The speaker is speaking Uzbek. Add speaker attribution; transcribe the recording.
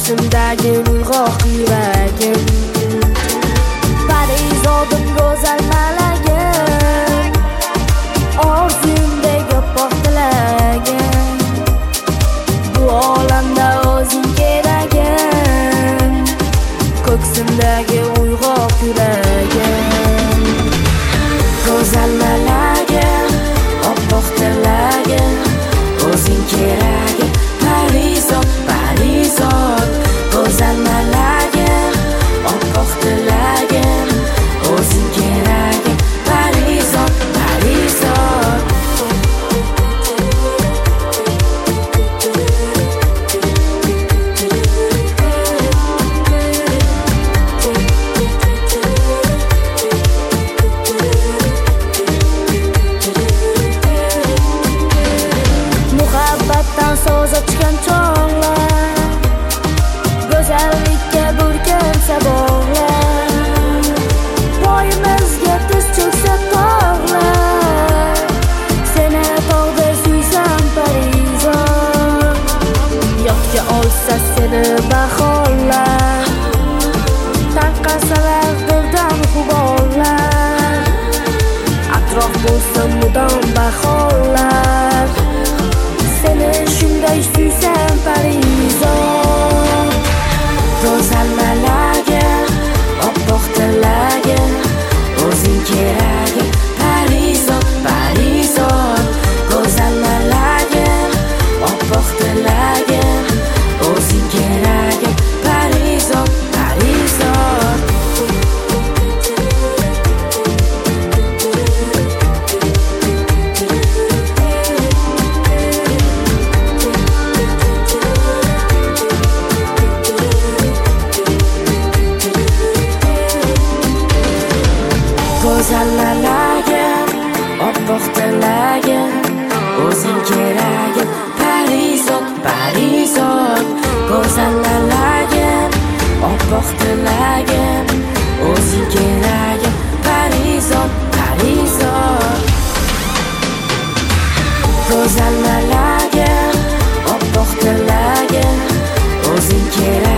Speaker 1: ko'ksimdagi uyg'oq yuragim, parizodim go'zal malagim, orzumdek oppoq tilagim, bu olamda o'zing keragim, ko'ksimdagi uyg'oq yuragim, go'zal malagim, oppoq tilagim, o'zing keragim, parizod, parizod, go'zal malagim, oppoq tilagim, o'zing keragim, parizod, parizod. Muhabbatdan so'z ochgan chog'lar, go'zallikka burkansa bog'lar, poyimizga tiz cho'ksa tog'lar, seni tog'da suysam parizod, yodga olsa seni bahorlar, tarqasalar dildan g'uborlar, atrof bo'lsa mudom bahorlar, seni shunday suysam parizod, go'zal malagim, oppoq tilagim, o'zing keragim, parizod, parizod, go'zal malagim, oppoq tilagim, o'zing keragim, parizod, parizod. Go'zal malagim, oppoq tilagim, o'zing keragim, parizod, parizod, go'zal malagim, oppoq tilagim, o'zing keragim, parizod, parizod, go'zal malagim, oppoq tilagim, o'zing keragim.